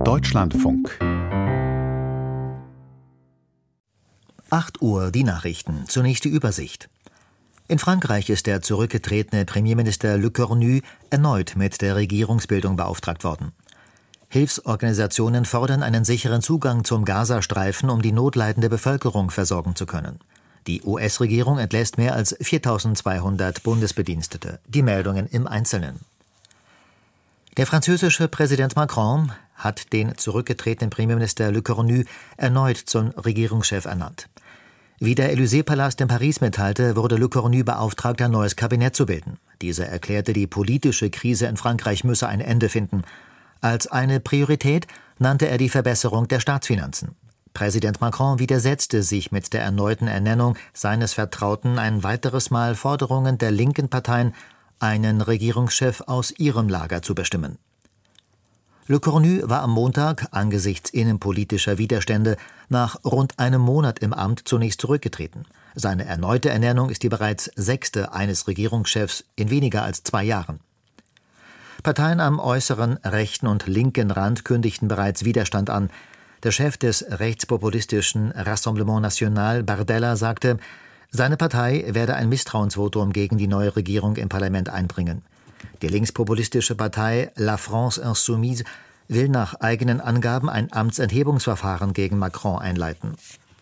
Deutschlandfunk. 8 Uhr, die Nachrichten. Zunächst die Übersicht. In Frankreich ist der zurückgetretene Premierminister Le Cornu erneut mit der Regierungsbildung beauftragt worden. Hilfsorganisationen fordern einen sicheren Zugang zum Gazastreifen, um die notleidende Bevölkerung versorgen zu können. Die US-Regierung entlässt mehr als 4.200 Bundesbedienstete. Die Meldungen im Einzelnen. Der französische Präsident Macron hat den zurückgetretenen Premierminister Le Cornu erneut zum Regierungschef ernannt. Wie der Élysée-Palast in Paris mitteilte, wurde Le Cornu beauftragt, ein neues Kabinett zu bilden. Dieser erklärte, die politische Krise in Frankreich müsse ein Ende finden. Als eine Priorität nannte er die Verbesserung der Staatsfinanzen. Präsident Macron widersetzte sich mit der erneuten Ernennung seines Vertrauten ein weiteres Mal Forderungen der linken Parteien, einen Regierungschef aus ihrem Lager zu bestimmen. Le Cornu war am Montag angesichts innenpolitischer Widerstände nach rund einem Monat im Amt zunächst zurückgetreten. Seine erneute Ernennung ist die bereits 6. eines Regierungschefs in weniger als 2 Jahren. Parteien am äußeren rechten und linken Rand kündigten bereits Widerstand an. Der Chef des rechtspopulistischen Rassemblement National, Bardella, sagte, seine Partei werde ein Misstrauensvotum gegen die neue Regierung im Parlament einbringen. Die linkspopulistische Partei La France Insoumise will nach eigenen Angaben ein Amtsenthebungsverfahren gegen Macron einleiten.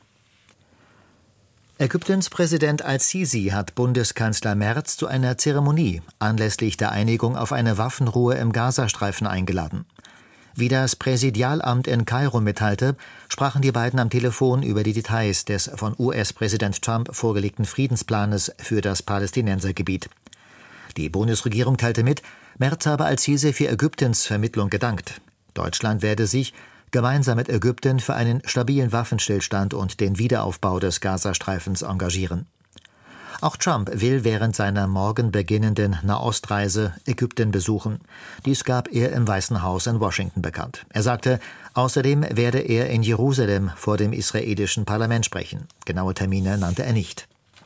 Ägyptens Präsident al-Sisi hat Bundeskanzler Merz zu einer Zeremonie anlässlich der Einigung auf eine Waffenruhe im Gazastreifen eingeladen. Wie das Präsidialamt in Kairo mitteilte, sprachen die beiden am Telefon über die Details des von US-Präsident Trump vorgelegten Friedensplanes für das Palästinensergebiet. Die Bundesregierung teilte mit, Merz habe al-Sisi für Ägyptens Vermittlung gedankt. Deutschland werde sich gemeinsam mit Ägypten für einen stabilen Waffenstillstand und den Wiederaufbau des Gazastreifens engagieren. Auch Trump will während seiner morgen beginnenden Nahostreise Ägypten besuchen. Dies gab er im Weißen Haus in Washington bekannt. Er sagte, außerdem werde er in Jerusalem vor dem israelischen Parlament sprechen. Genaue Termine nannte er nicht.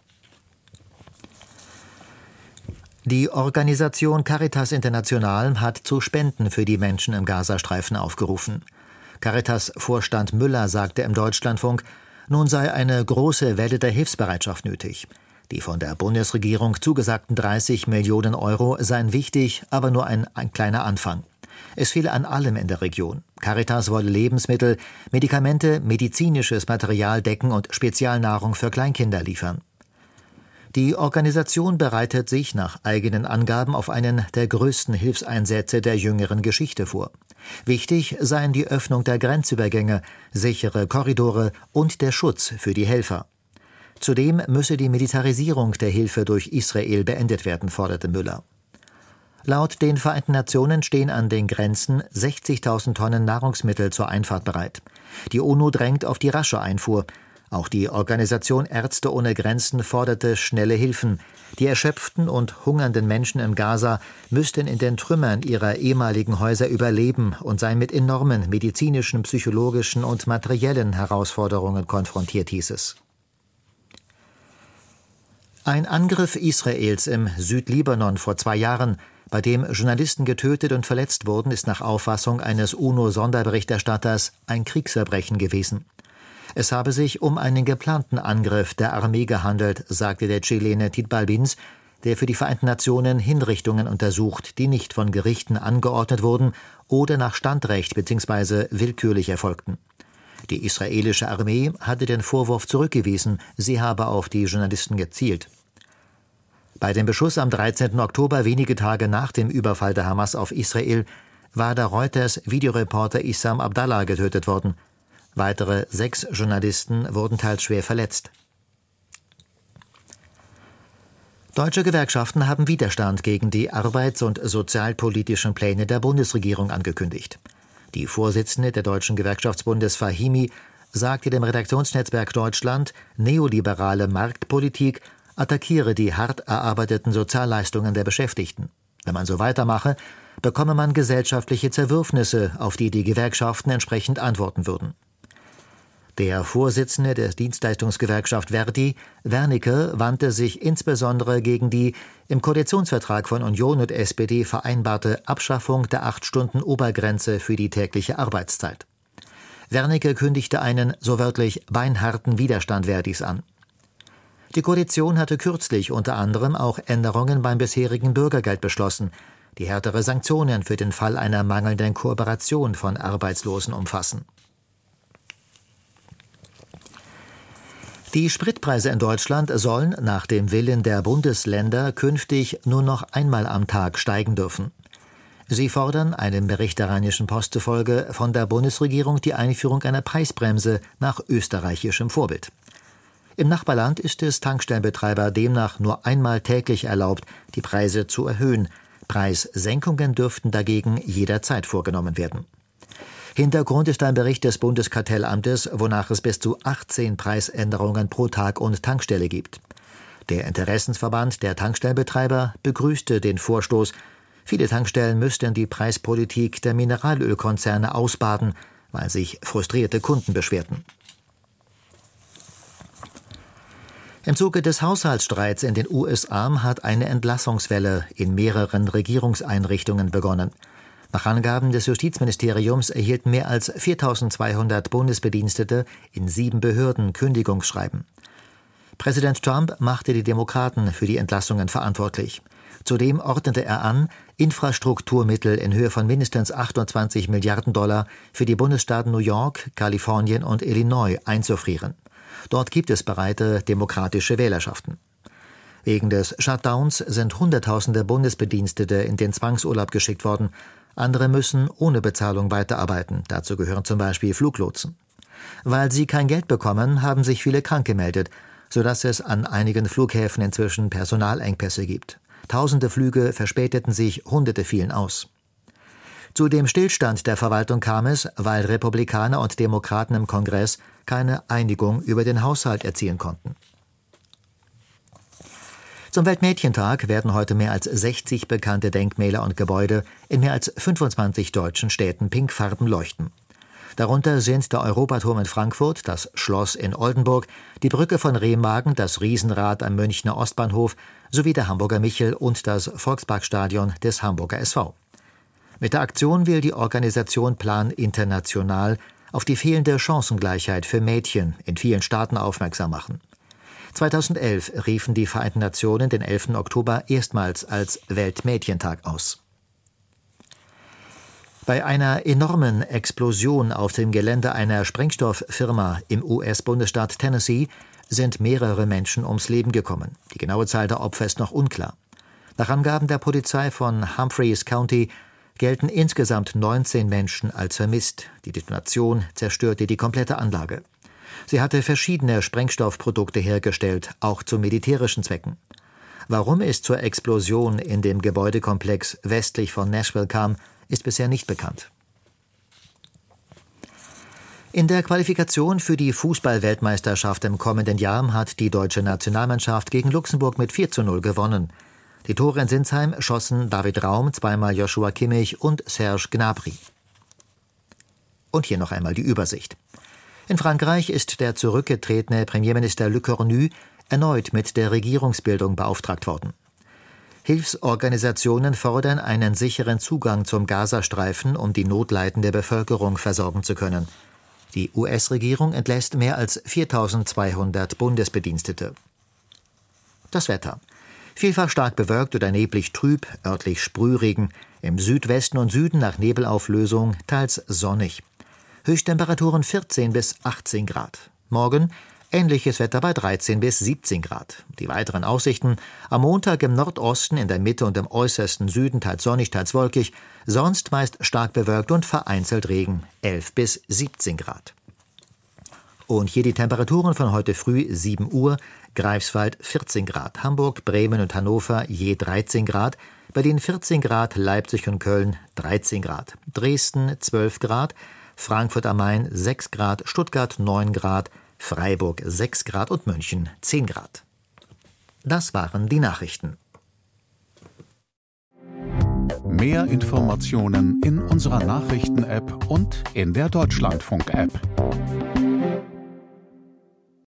Die Organisation Caritas International hat zu Spenden für die Menschen im Gazastreifen aufgerufen. Caritas-Vorstand Müller sagte im Deutschlandfunk, nun sei eine große Welle der Hilfsbereitschaft nötig. Die von der Bundesregierung zugesagten 30 Millionen Euro seien wichtig, aber nur ein kleiner Anfang. Es fehle an allem in der Region. Caritas wolle Lebensmittel, Medikamente, medizinisches Material decken und Spezialnahrung für Kleinkinder liefern. Die Organisation bereitet sich nach eigenen Angaben auf einen der größten Hilfseinsätze der jüngeren Geschichte vor. Wichtig seien die Öffnung der Grenzübergänge, sichere Korridore und der Schutz für die Helfer. Zudem müsse die Militarisierung der Hilfe durch Israel beendet werden, forderte Müller. Laut den Vereinten Nationen stehen an den Grenzen 60.000 Tonnen Nahrungsmittel zur Einfahrt bereit. Die UNO drängt auf die rasche Einfuhr. Auch die Organisation Ärzte ohne Grenzen forderte schnelle Hilfen. Die erschöpften und hungernden Menschen in Gaza müssten in den Trümmern ihrer ehemaligen Häuser überleben und seien mit enormen medizinischen, psychologischen und materiellen Herausforderungen konfrontiert, hieß es. Ein Angriff Israels im Südlibanon vor 2 Jahren, bei dem Journalisten getötet und verletzt wurden, ist nach Auffassung eines UNO-Sonderberichterstatters ein Kriegsverbrechen gewesen. Es habe sich um einen geplanten Angriff der Armee gehandelt, sagte der Chilene Tit Balbins, der für die Vereinten Nationen Hinrichtungen untersucht, die nicht von Gerichten angeordnet wurden oder nach Standrecht bzw. willkürlich erfolgten. Die israelische Armee hatte den Vorwurf zurückgewiesen, sie habe auf die Journalisten gezielt. Bei dem Beschuss am 13. Oktober, wenige Tage nach dem Überfall der Hamas auf Israel, war der Reuters-Videoreporter Issam Abdallah getötet worden. Weitere 6 Journalisten wurden teils schwer verletzt. Deutsche Gewerkschaften haben Widerstand gegen die arbeits- und sozialpolitischen Pläne der Bundesregierung angekündigt. Die Vorsitzende der Deutschen Gewerkschaftsbundes Fahimi sagte dem Redaktionsnetzwerk Deutschland, neoliberale Marktpolitik attackiere die hart erarbeiteten Sozialleistungen der Beschäftigten. Wenn man so weitermache, bekomme man gesellschaftliche Zerwürfnisse, auf die die Gewerkschaften entsprechend antworten würden. Der Vorsitzende der Dienstleistungsgewerkschaft Verdi, Wernicke, wandte sich insbesondere gegen die im Koalitionsvertrag von Union und SPD vereinbarte Abschaffung der 8-Stunden-Obergrenze für die tägliche Arbeitszeit. Wernicke kündigte einen, so wörtlich, beinharten Widerstand Verdis an. Die Koalition hatte kürzlich unter anderem auch Änderungen beim bisherigen Bürgergeld beschlossen, die härtere Sanktionen für den Fall einer mangelnden Kooperation von Arbeitslosen umfassen. Die Spritpreise in Deutschland sollen nach dem Willen der Bundesländer künftig nur noch einmal am Tag steigen dürfen. Sie fordern, einem Bericht der Rheinischen Post zufolge, von der Bundesregierung die Einführung einer Preisbremse nach österreichischem Vorbild. Im Nachbarland ist es Tankstellenbetreiber demnach nur einmal täglich erlaubt, die Preise zu erhöhen. Preissenkungen dürften dagegen jederzeit vorgenommen werden. Hintergrund ist ein Bericht des Bundeskartellamtes, wonach es bis zu 18 Preisänderungen pro Tag und Tankstelle gibt. Der Interessensverband der Tankstellenbetreiber begrüßte den Vorstoß. Viele Tankstellen müssten die Preispolitik der Mineralölkonzerne ausbaden, weil sich frustrierte Kunden beschwerten. Im Zuge des Haushaltsstreits in den USA hat eine Entlassungswelle in mehreren Regierungseinrichtungen begonnen. Nach Angaben des Justizministeriums erhielten mehr als 4.200 Bundesbedienstete in 7 Behörden Kündigungsschreiben. Präsident Trump machte die Demokraten für die Entlassungen verantwortlich. Zudem ordnete er an, Infrastrukturmittel in Höhe von mindestens 28 Milliarden Dollar für die Bundesstaaten New York, Kalifornien und Illinois einzufrieren. Dort gibt es breite demokratische Wählerschaften. Wegen des Shutdowns sind Hunderttausende Bundesbedienstete in den Zwangsurlaub geschickt worden. Andere müssen ohne Bezahlung weiterarbeiten. Dazu gehören zum Beispiel Fluglotsen. Weil sie kein Geld bekommen, haben sich viele krank gemeldet, sodass es an einigen Flughäfen inzwischen Personalengpässe gibt. Tausende Flüge verspäteten sich, Hunderte fielen aus. Zu dem Stillstand der Verwaltung kam es, weil Republikaner und Demokraten im Kongress keine Einigung über den Haushalt erzielen konnten. Zum Weltmädchentag werden heute mehr als 60 bekannte Denkmäler und Gebäude in mehr als 25 deutschen Städten pinkfarben leuchten. Darunter sind der Europaturm in Frankfurt, das Schloss in Oldenburg, die Brücke von Remagen, das Riesenrad am Münchner Ostbahnhof sowie der Hamburger Michel und das Volksparkstadion des Hamburger SV. Mit der Aktion will die Organisation Plan International auf die fehlende Chancengleichheit für Mädchen in vielen Staaten aufmerksam machen. 2011 riefen die Vereinten Nationen den 11. Oktober erstmals als Weltmädchentag aus. Bei einer enormen Explosion auf dem Gelände einer Sprengstofffirma im US-Bundesstaat Tennessee sind mehrere Menschen ums Leben gekommen. Die genaue Zahl der Opfer ist noch unklar. Nach Angaben der Polizei von Humphreys County gelten insgesamt 19 Menschen als vermisst. Die Detonation zerstörte die komplette Anlage. Sie hatte verschiedene Sprengstoffprodukte hergestellt, auch zu militärischen Zwecken. Warum es zur Explosion in dem Gebäudekomplex westlich von Nashville kam, ist bisher nicht bekannt. In der Qualifikation für die Fußball-Weltmeisterschaft im kommenden Jahr hat die deutsche Nationalmannschaft gegen Luxemburg mit 4:0 gewonnen. Die Tore in Sinsheim schossen David Raum, zweimal Joshua Kimmich und Serge Gnabry. Und hier noch einmal die Übersicht. In Frankreich ist der zurückgetretene Premierminister Le Cornu erneut mit der Regierungsbildung beauftragt worden. Hilfsorganisationen fordern einen sicheren Zugang zum Gazastreifen, um die notleidende Bevölkerung versorgen zu können. Die US-Regierung entlässt mehr als 4.200 Bundesbedienstete. Das Wetter. Vielfach stark bewölkt oder neblig trüb, örtlich Sprühregen. Im Südwesten und Süden nach Nebelauflösung, teils sonnig. Höchsttemperaturen 14 bis 18 Grad. Morgen ähnliches Wetter bei 13 bis 17 Grad. Die weiteren Aussichten: am Montag im Nordosten, in der Mitte und im äußersten Süden teils sonnig, teils wolkig. Sonst meist stark bewölkt und vereinzelt Regen, 11 bis 17 Grad. Und hier die Temperaturen von heute früh: 7 Uhr, Greifswald 14 Grad, Hamburg, Bremen und Hannover je 13 Grad, Berlin 14 Grad, Leipzig und Köln 13 Grad, Dresden 12 Grad, Frankfurt am Main 6 Grad, Stuttgart 9 Grad, Freiburg 6 Grad und München 10 Grad. Das waren die Nachrichten. Mehr Informationen in unserer Nachrichten-App und in der Deutschlandfunk-App.